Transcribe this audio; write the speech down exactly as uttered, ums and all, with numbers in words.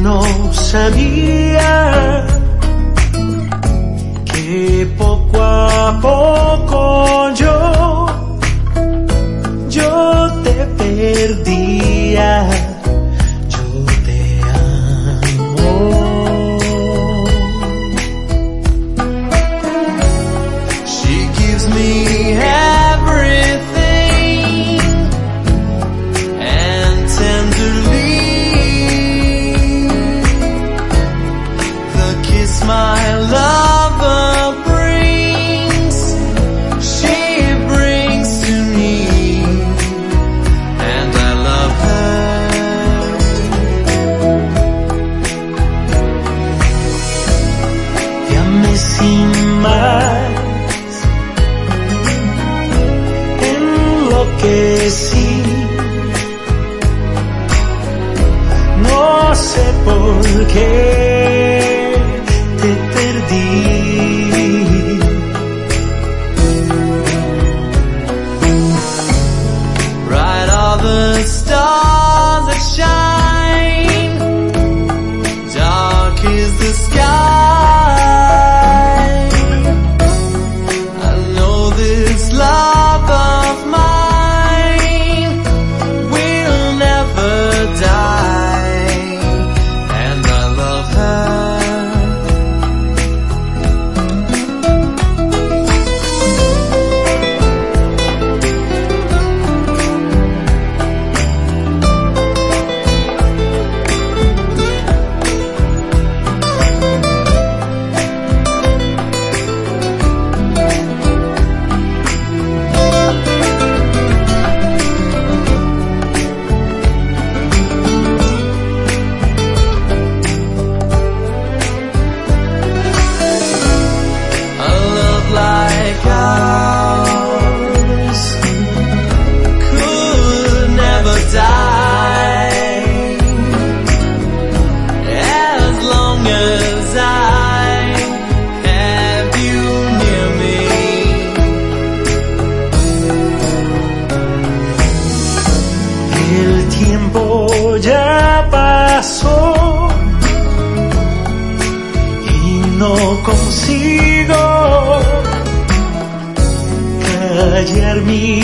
no sabía que poco a poco yo, yo te perdía. Yo te amo. She gives me everything, and tenderly the kiss my lover brings, she brings to me, and I love her. Llame sin más, enloquecí, no sé por qué te perdí. Bright are the stars that shine, dark is the sky. I know this love of mine will never die, and I love her. A love like ours could never die, as long as I have you near me. El tiempo ya pasó y no consigo callar mi